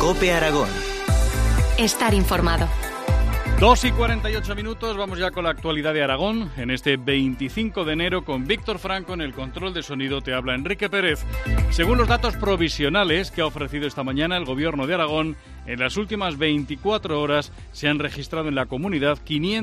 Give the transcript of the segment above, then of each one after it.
COPE Aragón. Estar informado. 2:48, vamos ya con la actualidad de Aragón. En este 25 de enero, con Víctor Franco en el control de sonido, te habla Enrique Pérez. Según los datos provisionales que ha ofrecido esta mañana el Gobierno de Aragón, en las últimas 24 horas se han registrado en la comunidad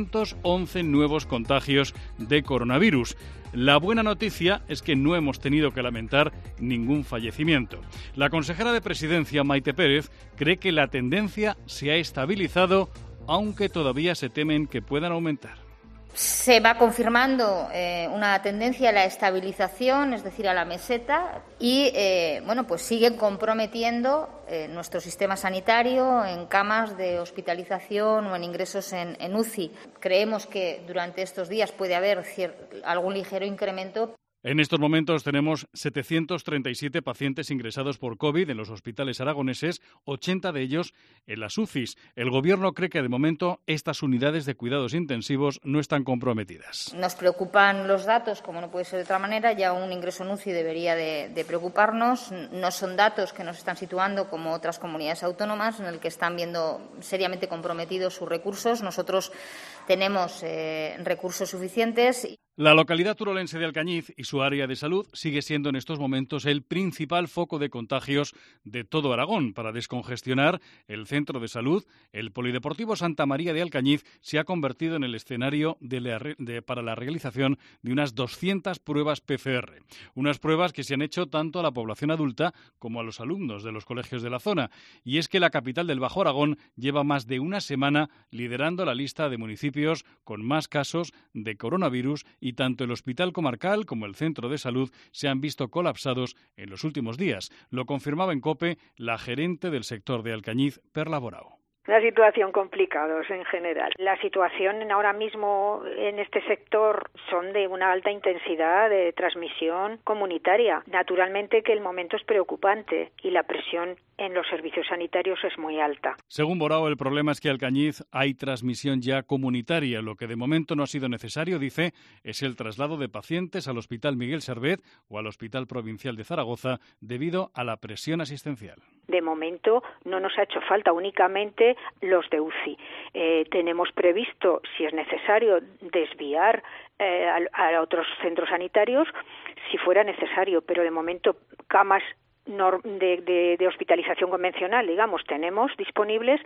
511 nuevos contagios de coronavirus. La buena noticia es que no hemos tenido que lamentar ningún fallecimiento. La consejera de Presidencia, Maite Pérez, cree que la tendencia se ha estabilizado, aunque todavía se temen que puedan aumentar. Se va confirmando una tendencia a la estabilización, es decir, a la meseta, y pues siguen comprometiendo nuestro sistema sanitario en camas de hospitalización o en ingresos en UCI. Creemos que durante estos días puede haber algún ligero incremento. En estos momentos tenemos 737 pacientes ingresados por COVID en los hospitales aragoneses, 80 de ellos en las UCIs. El Gobierno cree que de momento estas unidades de cuidados intensivos no están comprometidas. Nos preocupan los datos, como no puede ser de otra manera. Ya un ingreso en UCI debería de preocuparnos. No son datos que nos están situando como otras comunidades autónomas en el que están viendo seriamente comprometidos sus recursos. Nosotros tenemos recursos suficientes. La localidad turolense de Alcañiz y su área de salud sigue siendo en estos momentos el principal foco de contagios de todo Aragón. Para descongestionar el centro de salud, el Polideportivo Santa María de Alcañiz se ha convertido en el escenario para la realización de unas 200 pruebas PCR. Unas pruebas que se han hecho tanto a la población adulta como a los alumnos de los colegios de la zona. Y es que la capital del Bajo Aragón lleva más de una semana liderando la lista de municipios con más casos de coronavirus, y tanto el Hospital Comarcal como el Centro de Salud se han visto colapsados en los últimos días. Lo confirmaba en COPE la gerente del sector de Alcañiz, Perla Borao. Una situación complicada en general. La situación ahora mismo en este sector son de una alta intensidad de transmisión comunitaria. Naturalmente que el momento es preocupante y la presión en los servicios sanitarios es muy alta. Según Borao, el problema es que en Alcañiz hay transmisión ya comunitaria. Lo que de momento no ha sido necesario, dice, es el traslado de pacientes al Hospital Miguel Servet o al Hospital Provincial de Zaragoza debido a la presión asistencial. De momento no nos ha hecho falta, únicamente los de UCI. Tenemos previsto, si es necesario, desviar a otros centros sanitarios si fuera necesario, pero de momento camas de hospitalización convencional, digamos, tenemos disponibles,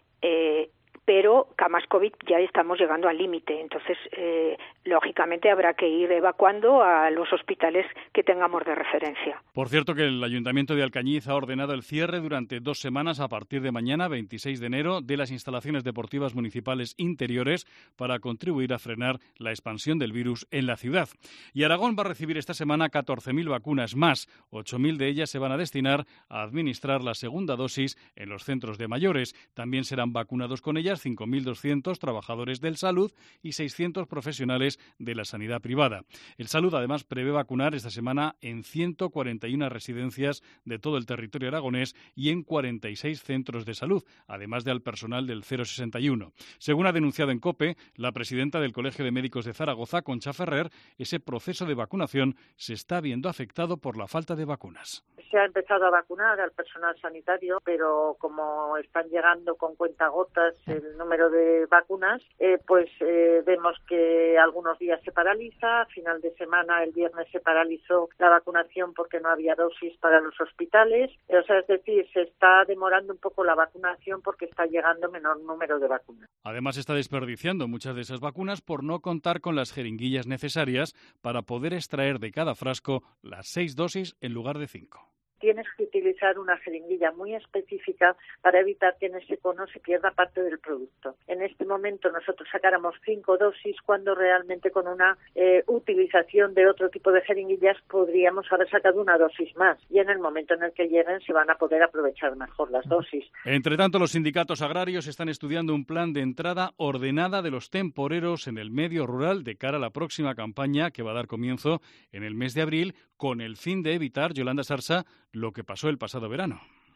pero camas COVID ya estamos llegando al límite. Entonces, lógicamente, habrá que ir evacuando a los hospitales que tengamos de referencia. Por cierto, que el Ayuntamiento de Alcañiz ha ordenado el cierre durante 2 semanas a partir de mañana, 26 de enero, de las instalaciones deportivas municipales interiores para contribuir a frenar la expansión del virus en la ciudad. Y Aragón va a recibir esta semana 14.000 vacunas más. 8.000 de ellas se van a destinar a administrar la segunda dosis en los centros de mayores. También serán vacunados con ellas 5.200 trabajadores del Salud y 600 profesionales de la sanidad privada. El Salud, además, prevé vacunar esta semana en 141 residencias de todo el territorio aragonés y en 46 centros de salud, además del personal del 061. Según ha denunciado en COPE la presidenta del Colegio de Médicos de Zaragoza, Concha Ferrer, ese proceso de vacunación se está viendo afectado por la falta de vacunas. Se ha empezado a vacunar al personal sanitario, pero como están llegando con cuentagotas el número de vacunas, vemos que algunos días se paraliza. A final de semana, el viernes, se paralizó la vacunación porque no había dosis para los hospitales. O sea, es decir, se está demorando un poco la vacunación porque está llegando menor número de vacunas. Además, está desperdiciando muchas de esas vacunas por no contar con las jeringuillas necesarias para poder extraer de cada frasco las 6 dosis en lugar de 5. Tienes que utilizar una jeringuilla muy específica para evitar que en ese cono se pierda parte del producto. En este momento nosotros sacáramos 5 dosis cuando realmente con una utilización de otro tipo de jeringuillas podríamos haber sacado una dosis más, y en el momento en el que lleguen se van a poder aprovechar mejor las dosis. Entre tanto, los sindicatos agrarios están estudiando un plan de entrada ordenada de los temporeros en el medio rural de cara a la próxima campaña que va a dar comienzo en el mes de abril, con el fin de evitar, Yolanda Sarsa, lo que pasó el pasado verano.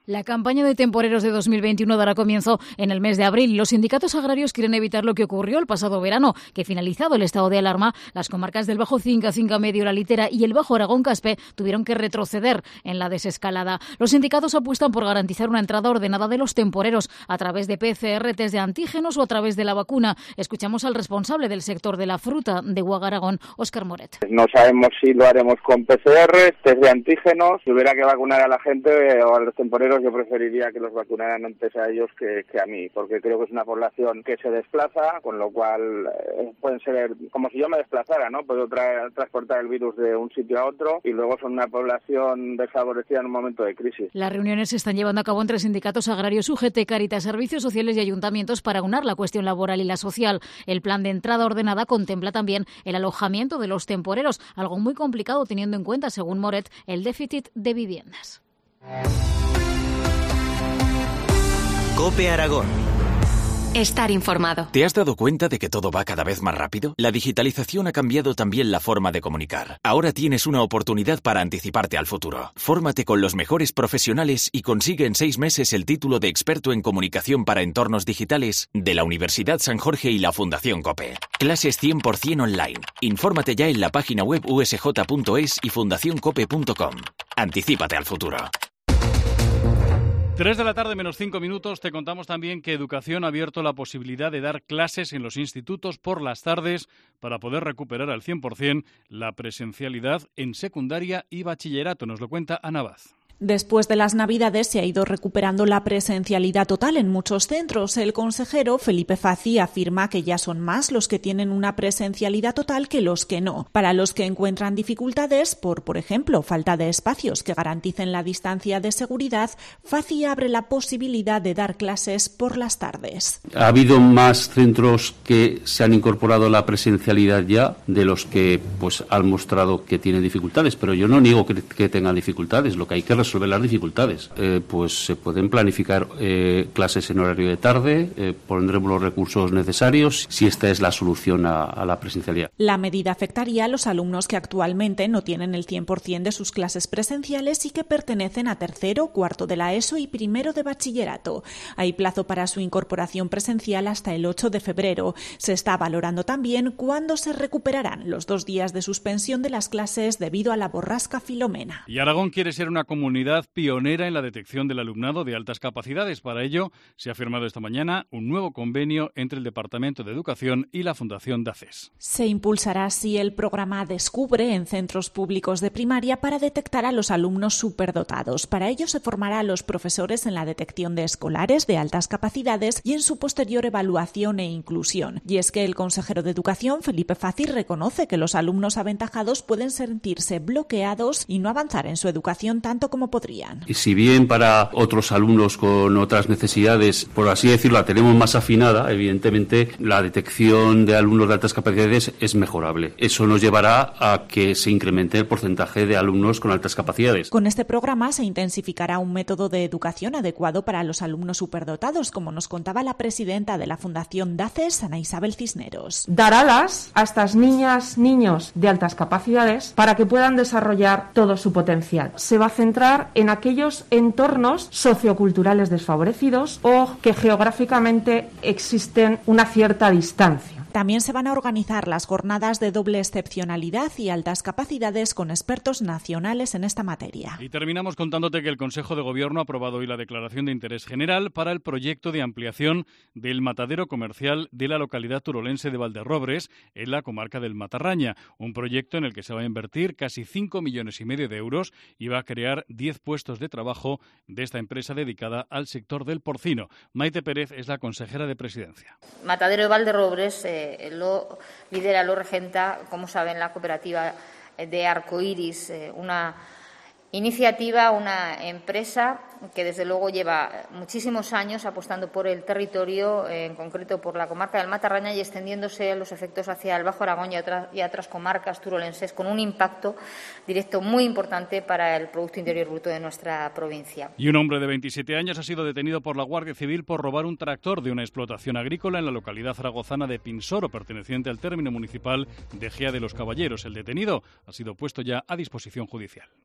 La campaña de temporeros de 2021 dará comienzo en el mes de abril. Los sindicatos agrarios quieren evitar lo que ocurrió el pasado verano, que finalizado el estado de alarma, las comarcas del Bajo Cinca, Cinca Medio, La Litera y el Bajo Aragón-Caspe tuvieron que retroceder en la desescalada. Los sindicatos apuestan por garantizar una entrada ordenada de los temporeros a través de PCR, test de antígenos o a través de la vacuna. Escuchamos al responsable del sector de la fruta de UAG Aragón, Óscar Moret. No sabemos si lo haremos con PCR, test de antígenos. Si hubiera que vacunar a la gente o a los temporeros, yo preferiría que los vacunaran antes a ellos que a mí, porque creo que es una población que se desplaza, con lo cual pueden ser como si yo me desplazara, ¿no? Puedo transportar el virus de un sitio a otro y luego son una población desfavorecida en un momento de crisis. Las reuniones se están llevando a cabo entre sindicatos agrarios, UGT, Cáritas, servicios sociales y ayuntamientos para aunar la cuestión laboral y la social. El plan de entrada ordenada contempla también el alojamiento de los temporeros, algo muy complicado teniendo en cuenta, según Moret, el déficit de viviendas. COPE Aragón. Estar informado. ¿Te has dado cuenta de que todo va cada vez más rápido? La digitalización ha cambiado también la forma de comunicar. Ahora tienes una oportunidad para anticiparte al futuro. Fórmate con los mejores profesionales y consigue en 6 meses el título de experto en comunicación para entornos digitales de la Universidad San Jorge y la Fundación COPE. Clases 100% online. Infórmate ya en la página web usj.es y fundacioncope.com. Anticípate al futuro. 3 de la tarde menos 5 minutos. Te contamos también que Educación ha abierto la posibilidad de dar clases en los institutos por las tardes para poder recuperar al 100% la presencialidad en secundaria y bachillerato. Nos lo cuenta Ana Vaz. Después de las Navidades se ha ido recuperando la presencialidad total en muchos centros. El consejero Felipe Fazi afirma que ya son más los que tienen una presencialidad total que los que no. Para los que encuentran dificultades por ejemplo, falta de espacios que garanticen la distancia de seguridad, Fazi abre la posibilidad de dar clases por las tardes. Ha habido más centros que se han incorporado a la presencialidad ya de los que han mostrado que tienen dificultades, pero yo no niego que tengan dificultades. Lo que hay que resolver las dificultades. Se pueden planificar clases en horario de tarde, pondremos los recursos necesarios si esta es la solución a la presencialidad. La medida afectaría a los alumnos que actualmente no tienen el 100% de sus clases presenciales y que pertenecen a tercero, cuarto de la ESO y primero de bachillerato. Hay plazo para su incorporación presencial hasta el 8 de febrero. Se está valorando también cuándo se recuperarán los 2 días de suspensión de las clases debido a la borrasca Filomena. Y Aragón quiere ser una comunidad pionera en la detección del alumnado de altas capacidades. Para ello, se ha firmado esta mañana un nuevo convenio entre el Departamento de Educación y la Fundación DACES. Se impulsará así el programa Descubre en centros públicos de primaria para detectar a los alumnos superdotados. Para ello se formará a los profesores en la detección de escolares de altas capacidades y en su posterior evaluación e inclusión. Y es que el consejero de Educación, Felipe Fazi, reconoce que los alumnos aventajados pueden sentirse bloqueados y no avanzar en su educación tanto como podrían. Y si bien para otros alumnos con otras necesidades, por así decirlo, la tenemos más afinada, evidentemente la detección de alumnos de altas capacidades es mejorable. Eso nos llevará a que se incremente el porcentaje de alumnos con altas capacidades. Con este programa se intensificará un método de educación adecuado para los alumnos superdotados, como nos contaba la presidenta de la Fundación DACES, Ana Isabel Cisneros. Dar alas a estas niñas, niños de altas capacidades para que puedan desarrollar todo su potencial. Se va a centrar en aquellos entornos socioculturales desfavorecidos o que geográficamente existen una cierta distancia. También se van a organizar las jornadas de doble excepcionalidad y altas capacidades con expertos nacionales en esta materia. Y terminamos contándote que el Consejo de Gobierno ha aprobado hoy la declaración de interés general para el proyecto de ampliación del matadero comercial de la localidad turolense de Valderrobres, en la comarca del Matarraña. Un proyecto en el que se va a invertir casi 5,5 millones de euros y va a crear 10 puestos de trabajo de esta empresa dedicada al sector del porcino. Maite Pérez es la consejera de Presidencia. Matadero de Valderrobres lo lidera, lo regenta, como saben, la cooperativa de Arcoiris, una iniciativa, una empresa que desde luego lleva muchísimos años apostando por el territorio, en concreto por la comarca del Matarraña y extendiéndose a los efectos hacia el Bajo Aragón y a otras comarcas turolenses, con un impacto directo muy importante para el Producto Interior Bruto de nuestra provincia. Y un hombre de 27 años ha sido detenido por la Guardia Civil por robar un tractor de una explotación agrícola en la localidad zaragozana de Pinsoro, perteneciente al término municipal de Gea de los Caballeros. El detenido ha sido puesto ya a disposición judicial.